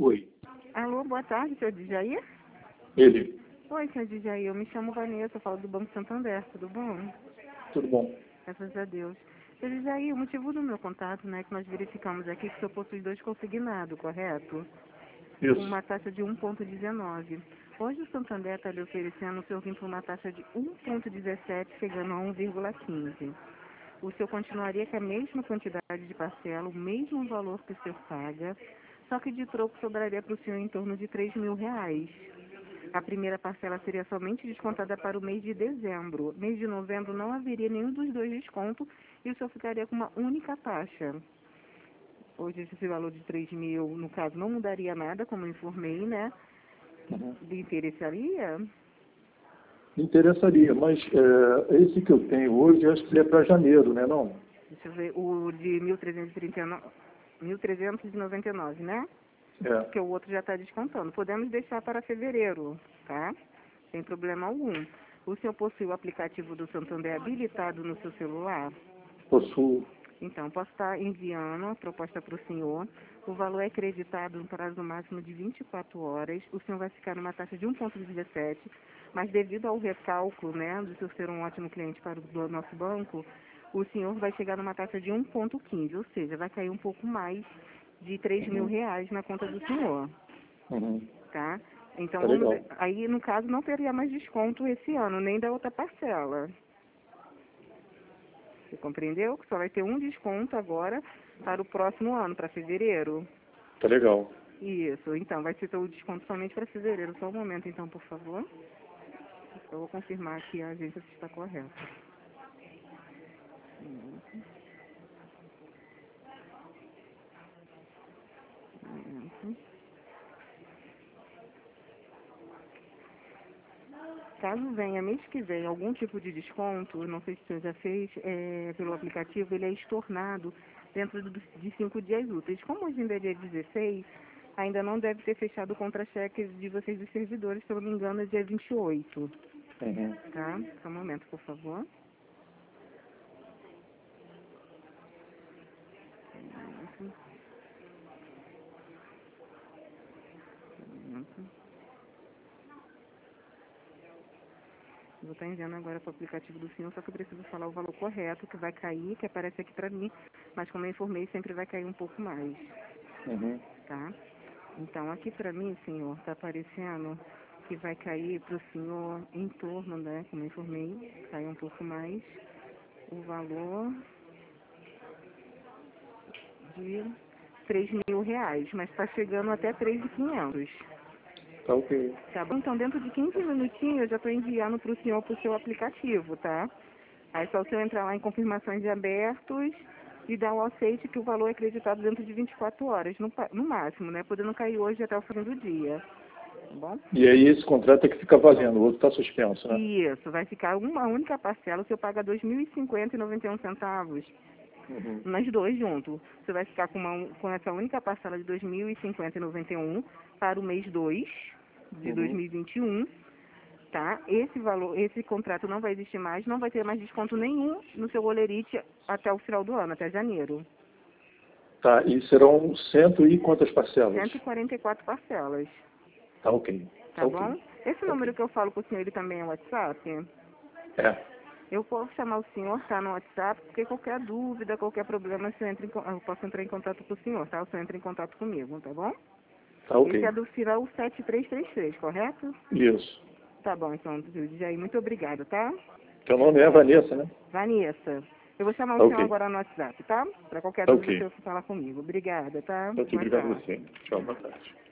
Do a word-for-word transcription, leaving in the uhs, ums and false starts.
Oi. Alô, boa tarde, senhor Djair? Ele. Oi, senhor Djair, eu me chamo Vanessa, eu falo do Banco Santander, tudo bom? Tudo bom? Graças a Deus. Senhor Djair, o motivo do meu contato, né, que nós verificamos aqui que o senhor possui dois consignados, correto? Isso. Uma taxa de um vírgula dezenove. Hoje o Santander está lhe oferecendo o senhor vir por uma taxa de um vírgula dezessete, chegando a um vírgula quinze. O senhor continuaria com a mesma quantidade de parcela, o mesmo valor que o senhor paga, só que de troco sobraria para o senhor em torno de três mil reais. A primeira parcela seria somente descontada para o mês de dezembro. Mês de novembro não haveria nenhum dos dois descontos e o senhor ficaria com uma única taxa. Hoje esse valor de três mil, no caso, não mudaria nada, como eu informei, né? Uhum. Lhe interessaria? Me interessaria, mas é, esse que eu tenho hoje, acho que ele é para janeiro, né, não? Deixa eu ver, o de mil trezentos e trinta e nove, mil trezentos e noventa e nove, né? É. Porque o outro já está descontando. Podemos deixar para fevereiro, tá? Sem problema algum. O senhor possui o aplicativo do Santander habilitado no seu celular? Possuo. Então, posso estar enviando a proposta para o senhor. O valor é acreditado no prazo máximo de vinte e quatro horas. O senhor vai ficar numa taxa de um vírgula dezessete, mas devido ao recálculo, né, do senhor ser um ótimo cliente para o do nosso banco, o senhor vai chegar numa taxa de um vírgula quinze, ou seja, vai cair um pouco mais de três mil reais na conta do senhor, Uhum. tá? Então, Tá vamos, legal. aí, no caso, não teria mais desconto esse ano, nem da outra parcela. Você compreendeu? Que só vai ter um desconto agora para o próximo ano, para fevereiro. Tá legal. Isso, então, vai ser o desconto somente para fevereiro. Só um momento, então, por favor. Eu vou confirmar que a agência está correta. Um momento. Caso venha mês que vem algum tipo de desconto, não sei se o senhor já fez, é, pelo aplicativo, ele é estornado dentro do- de cinco dias úteis. Como hoje ainda é dia dezesseis, ainda não deve ter fechado o contra-cheque de vocês dos servidores, se eu não me engano é dia vinte e oito. Uhum. Tá? Só um momento, por favor. Um momento. Vou estar enviando agora para o aplicativo do senhor, só que eu preciso falar o valor correto, que vai cair, que aparece aqui para mim, mas como eu informei, sempre vai cair um pouco mais, Uhum. tá? Então, aqui para mim, senhor, está aparecendo que vai cair para o senhor em torno, né, como eu informei, cai um pouco mais, o valor de três mil reais, mas está chegando até três mil e quinhentos. Tá ok. Tá bom? Então, dentro de quinze minutinhos, eu já estou enviando para o senhor para o seu aplicativo, tá? Aí é só o senhor entrar lá em confirmações de abertos e dar o aceite que o valor é acreditado dentro de vinte e quatro horas, no, pa- no máximo, né? Podendo cair hoje até o fim do dia, tá bom? E aí esse contrato é que fica valendo, o outro está suspenso, né? Isso, vai ficar uma única parcela, o senhor paga dois mil e cinquenta e noventa e um centavos, Uhum. nós dois juntos. Você vai ficar com, uma, com essa única parcela de dois mil e cinquenta e noventa e um para o mês dois de Uhum. dois mil e vinte e um. Tá? Esse valor, esse contrato não vai existir mais, não vai ter mais desconto nenhum no seu Olerite até o final do ano, até janeiro. Tá, e serão cento e quantas parcelas? cento e quarenta e quatro parcelas, Tá ok. tá Tá bom? ok. Esse Tá número ok. que eu falo com o senhor, ele também é WhatsApp? É. Eu posso chamar o senhor, tá, no WhatsApp, porque qualquer dúvida, qualquer problema, eu, entro em con- eu posso entrar em contato com o senhor, tá? O senhor entra em contato comigo, tá bom? Tá ok. Esse é do final sete três três três, correto? Isso. Tá bom, então, Jair, muito obrigada, tá? Teu nome é Vanessa, né? Vanessa. Eu vou chamar Tá o senhor ok. agora no WhatsApp, tá? Para qualquer Tá dúvida, o ok. senhor falar comigo. Obrigada, tá? Tá ok, Boa obrigado a tarde. você. Tchau, boa tarde.